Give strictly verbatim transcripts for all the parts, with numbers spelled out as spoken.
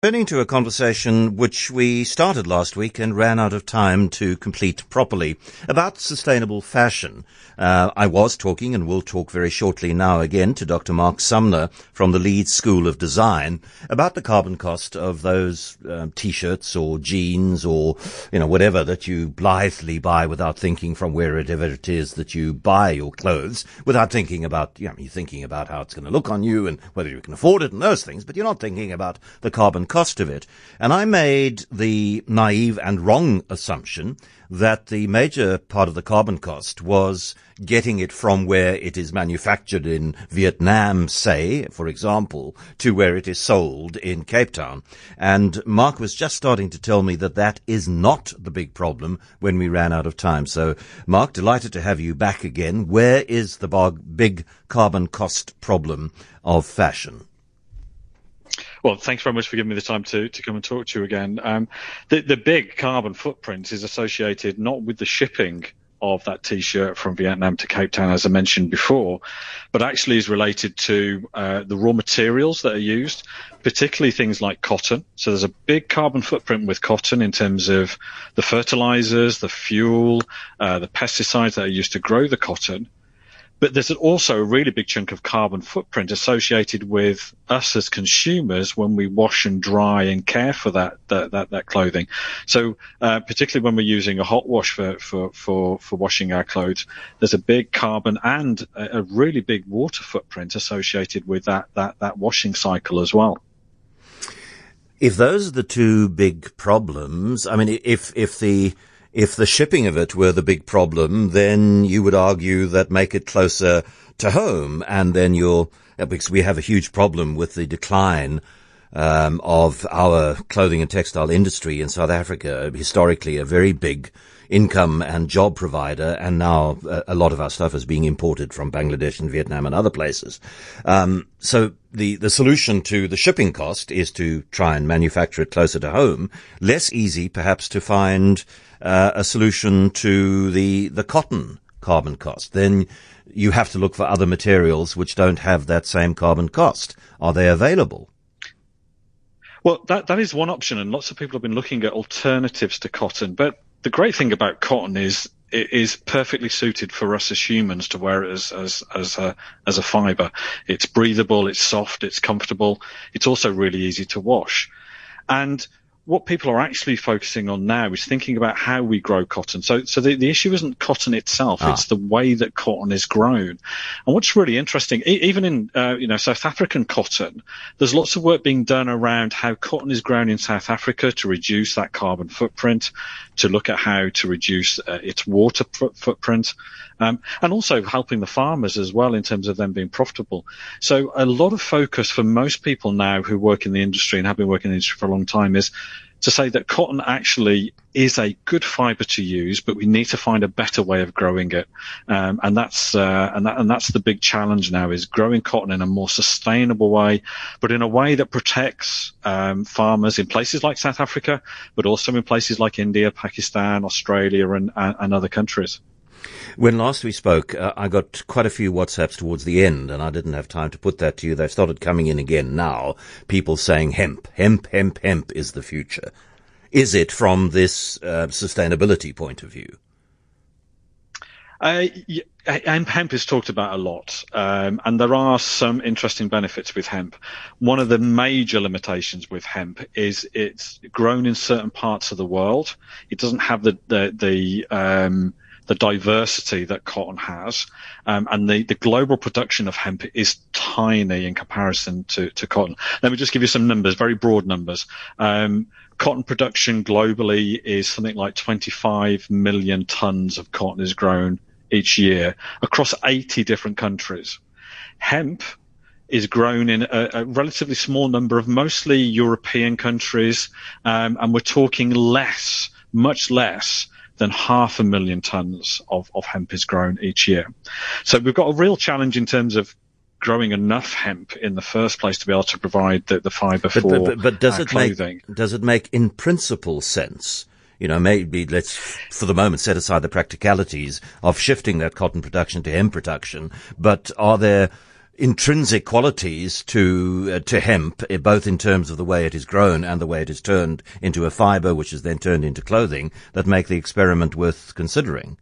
Turning to a conversation which we started last week and ran out of time to complete properly, about sustainable fashion. Uh, I was talking and will talk very shortly now again to Doctor Mark Sumner from the Leeds School of Design about the carbon cost of those uh, T-shirts or jeans or, you know, whatever that you blithely buy without thinking from wherever it is that you buy your clothes, without thinking about, you know, you're thinking about how it's going to look on you and whether you can afford it and those things, but you're not thinking about the carbon cost of it. And I made the naive and wrong assumption that the major part of the carbon cost was getting it from where it is manufactured in Vietnam, say, for example, to where it is sold in Cape Town. And Mark was just starting to tell me that that is not the big problem when we ran out of time. So, Mark, delighted to have you back again. Where is the big carbon cost problem of fashion? Well, thanks very much for giving me the time to, to come and talk to you again. Um, the, the big carbon footprint is associated not with the shipping of that T-shirt from Vietnam to Cape Town, as I mentioned before, but actually is related to uh, the raw materials that are used, particularly things like cotton. So there's a big carbon footprint with cotton in terms of the fertilizers, the fuel, uh, the pesticides that are used to grow the cotton. But there's also a really big chunk of carbon footprint associated with us as consumers when we wash and dry and care for that that that, that clothing. So uh, particularly when we're using a hot wash for, for, for, for washing our clothes, there's a big carbon and a, a really big water footprint associated with that, that, that washing cycle as well. If those are the two big problems, I mean, if if the If the shipping of it were the big problem, then you would argue that make it closer to home, and then you'll, because we have a huge problem with the decline um, of our clothing and textile industry in South Africa, historically a very big income and job provider, and now a, a lot of our stuff is being imported from Bangladesh and Vietnam and other places. Um, so the, the solution to the shipping cost is to try and manufacture it closer to home. Less easy, perhaps, to find uh, a solution to the, the cotton carbon cost. Then you have to look for other materials which don't have that same carbon cost. Are they available? Well, that, that is one option, and lots of people have been looking at alternatives to cotton. But the great thing about cotton is it is perfectly suited for us as humans to wear it as, as, as a, as a fiber. It's breathable, it's soft, it's comfortable. It's also really easy to wash. And what people are actually focusing on now is thinking about how we grow cotton. So, so the, the issue isn't cotton itself; ah. It's the way that cotton is grown. And what's really interesting, e- even in uh, you know South African cotton, there's lots of work being done around how cotton is grown in South Africa to reduce that carbon footprint, to look at how to reduce uh, its water f- footprint. Um, and also helping the farmers as well in terms of them being profitable. So a lot of focus for most people now who work in the industry and have been working in the industry for a long time is to say that cotton actually is a good fiber to use, but we need to find a better way of growing it. Um, and that's, uh, and that, and that's the big challenge now, is growing cotton in a more sustainable way, but in a way that protects, um, farmers in places like South Africa, but also in places like India, Pakistan, Australia, and, and, and other countries. When last we spoke, uh, I got quite a few WhatsApps towards the end, and I didn't have time to put that to you. They've started coming in again now, people saying hemp, hemp, hemp, hemp is the future. Is it from this uh, sustainability point of view? Uh, yeah, hemp is talked about a lot, um, and there are some interesting benefits with hemp. One of the major limitations with hemp is it's grown in certain parts of the world. It doesn't have the, the, the, um, the diversity that cotton has, um, and the, the global production of hemp is tiny in comparison to, to cotton. Let me just give you some numbers, very broad numbers. Um, cotton production globally is something like twenty-five million tons of cotton is grown each year across eighty different countries. Hemp is grown in a, a relatively small number of mostly European countries, um, and we're talking less, much less than half a million tons of, of hemp is grown each year. So we've got a real challenge in terms of growing enough hemp in the first place to be able to provide the, the fiber but, for but, but, but does uh, it clothing. Make, does it make in principle sense? You know, maybe let's, for the moment, set aside the practicalities of shifting that cotton production to hemp production, but are there intrinsic qualities to uh, to hemp, uh, both in terms of the way it is grown and the way it is turned into a fibre, which is then turned into clothing, that make the experiment worth considering.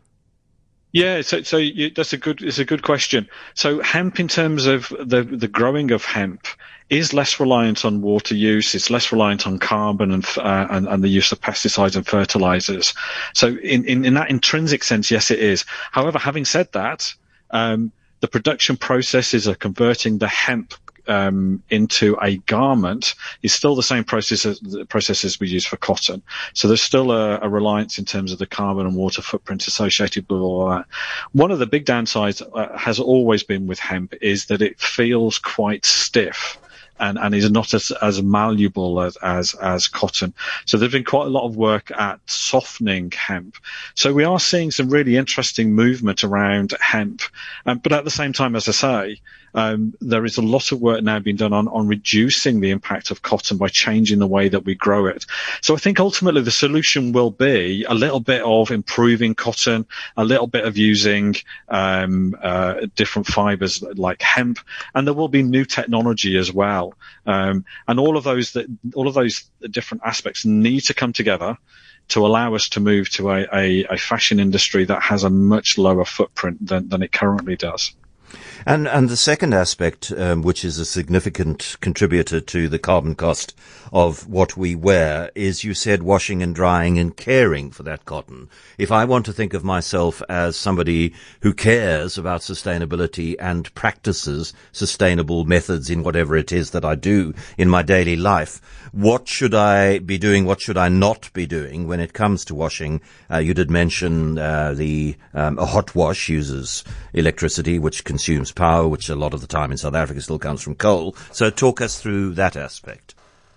Yeah, so so you, that's a good it's a good question. So hemp, in terms of the the growing of hemp, is less reliant on water use. It's less reliant on carbon and uh, and, and the use of pesticides and fertilizers. So in, in in that intrinsic sense, yes, it is. However, having said that, um, the production processes of converting the hemp Um, into a garment is still the same process as the processes we use for cotton. So there's still a, a reliance in terms of the carbon and water footprint associated with all that. One of the big downsides uh, has always been with hemp is that it feels quite stiff. And, and is not as, as malleable as, as, as cotton. So there's been quite a lot of work at softening hemp. So we are seeing some really interesting movement around hemp. Um, but at the same time, as I say, um, there is a lot of work now being done on, on reducing the impact of cotton by changing the way that we grow it. So I think ultimately the solution will be a little bit of improving cotton, a little bit of using um, uh, different fibers like hemp, and there will be new technology as well. Um, and all of those that, all of those different aspects need to come together to allow us to move to a, a, a fashion industry that has a much lower footprint than, than it currently does. And and the second aspect, um, which is a significant contributor to the carbon cost of what we wear, is, you said, washing and drying and caring for that cotton. If I want to think of myself as somebody who cares about sustainability and practices sustainable methods in whatever it is that I do in my daily life, what should I be doing? What should I not be doing when it comes to washing? Uh, you did mention uh, the um, a hot wash uses electricity, which consumes power, which a lot of the time in South Africa still comes from coal. So talk us through that aspect.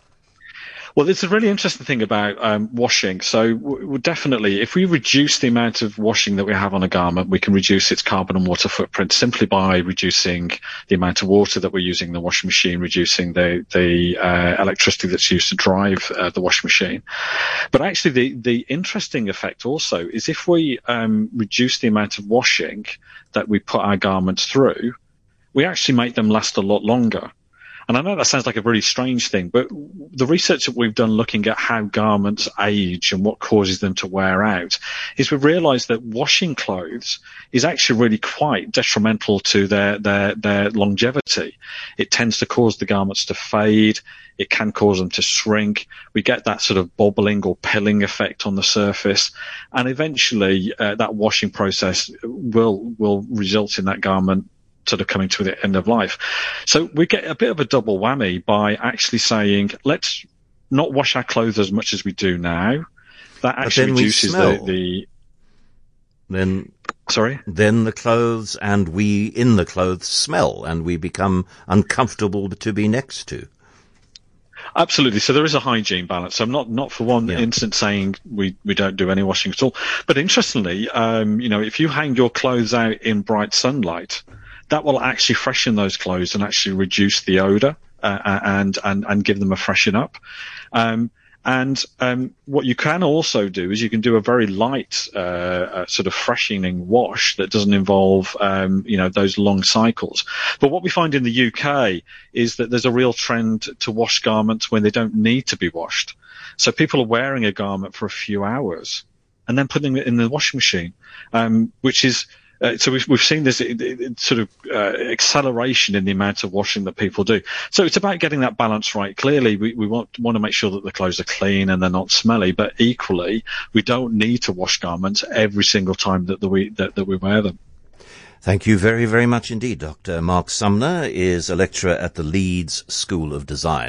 Well, it's a really interesting thing about um, washing. So w- definitely, if we reduce the amount of washing that we have on a garment, we can reduce its carbon and water footprint simply by reducing the amount of water that we're using in the washing machine, reducing the, the uh, electricity that's used to drive uh, the washing machine. But actually, the, the interesting effect also is if we um, reduce the amount of washing that we put our garments through, we actually make them last a lot longer. And I know that sounds like a really strange thing, but the research that we've done looking at how garments age and what causes them to wear out is we've realized that washing clothes is actually really quite detrimental to their, their, their longevity. It tends to cause the garments to fade. It can cause them to shrink. We get that sort of bobbling or pilling effect on the surface. And eventually, uh, that washing process will, will result in that garment sort of coming to the end of life. So we get a bit of a double whammy by actually saying, let's not wash our clothes as much as we do now. That actually reduces the, the, then, sorry? Then the clothes and we in the clothes smell and we become uncomfortable to be next to. Absolutely. So there is a hygiene balance. So I'm not, not for one yeah. instant saying we, we don't do any washing at all. But interestingly, um, you know, if you hang your clothes out in bright sunlight, that will actually freshen those clothes and actually reduce the odor uh, and, and, and give them a freshen up. Um, and um, what you can also do is you can do a very light uh, uh, sort of freshening wash that doesn't involve, um, you know, those long cycles. But what we find in the U K is that there's a real trend to wash garments when they don't need to be washed. So people are wearing a garment for a few hours and then putting it in the washing machine, um, which is Uh, so we've, we've seen this it, it, sort of uh, acceleration in the amount of washing that people do. So it's about getting that balance right. Clearly, we, we want, want to make sure that the clothes are clean and they're not smelly, but equally, we don't need to wash garments every single time that, the we, that, that we wear them. Thank you very, very much indeed. Doctor Mark Sumner is a lecturer at the Leeds School of Design.